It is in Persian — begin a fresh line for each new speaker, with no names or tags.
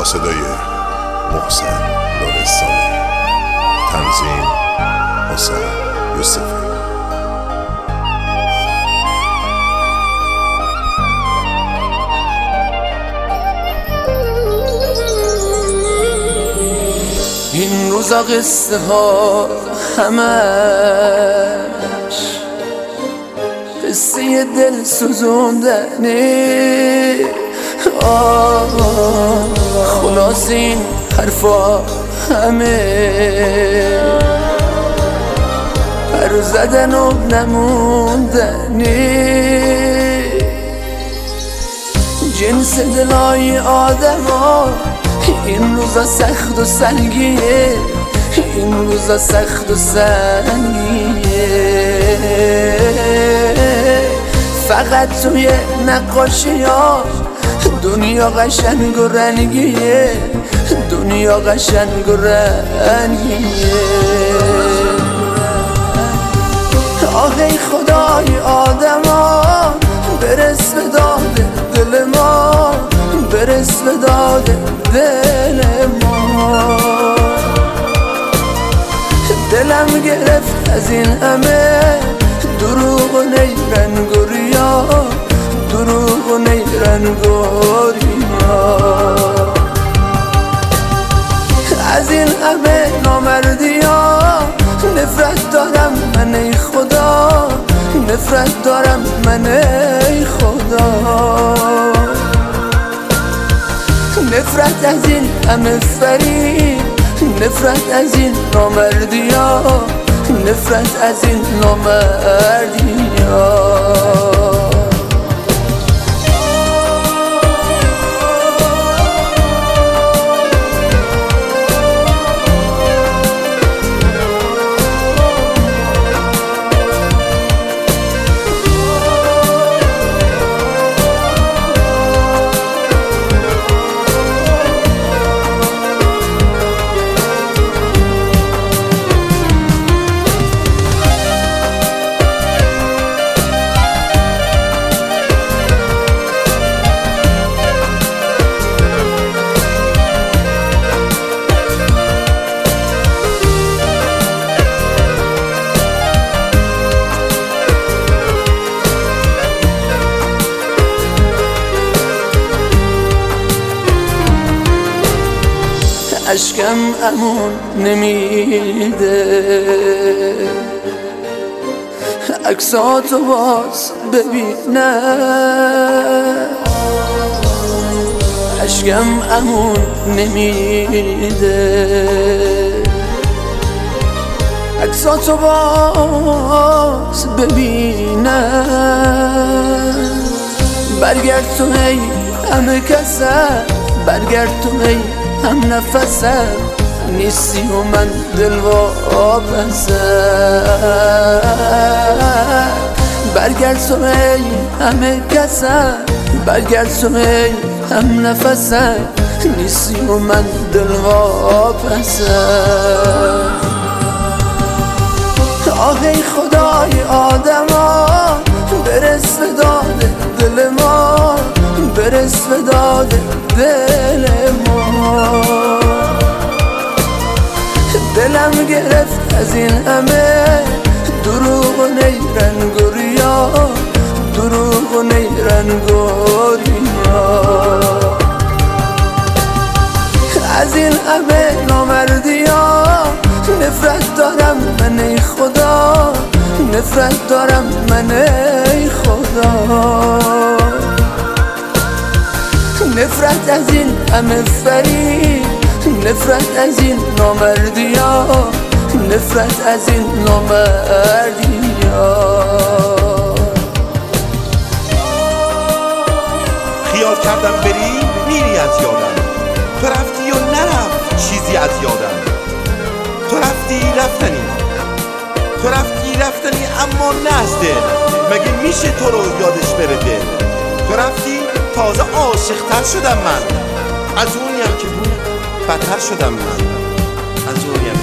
با صدای محسن لرستانی، تنظیم حسین یوسفی.
این روزا قصه ها همش قصه دل سوزوندنه. خلاص این حرفا همه پر زدن و نموندنه. جنس دلای آدم ها این روزا سخت و سنگیه، این روزا سخت و سنگیه. فقط توی نقاشی ها دنیا قشنگ و رنگیه، دنیا قشنگ و رنگیه. آهی خدای آدم ها برس به داد دل ما، برس به داد دل ما. دلم گرفت از این همه دروغ و نیرنگ و ریا، دروغ و نیرنگ و ریا. از این همه نامردی ها نفرت دارم من ای خدا، نفرت دارم من ای خدا. نفرت از این همه فریب، نفرت از این نامردی ها، نفرت از این نامردی ها. اشکم امون نمیده عکساتو باز ببینم. اشکم امون نمیده عکساتو باز ببینم. برگرد تو ای همه کسم، برگرد تو ای هم نفسم، نیستی و من دل واپسم. برگرد تو ای همه کسم، برگرد تو ای هم نفسم، نیستی و من دل واپسم. آهی خدای آدم ها برس به داد دل ما، برس به داد دل ما. دلم گرفت از این همه دروغ و نیرنگ و ریا، دروغ و نیرنگ و ریا. از این همه نامردی ها نفرت دارم من ای خدا، نفرت دارم من ای خدا. نفرت از این همه فریب، نفرت از این نامردی ها، نفرت از این نامردی ها.
خیال کردم بری میری از یادم، تو رفتی و نرفت چیزی از یادم. تو رفتی رفتنی، تو رفتی رفتنی اما نه از دل. مگه میشه تو رو یادش بره دل؟ تو رفتی تازه عاشق‌تر شدم من، از اونیم که بود بدتر شدم من، از اونیم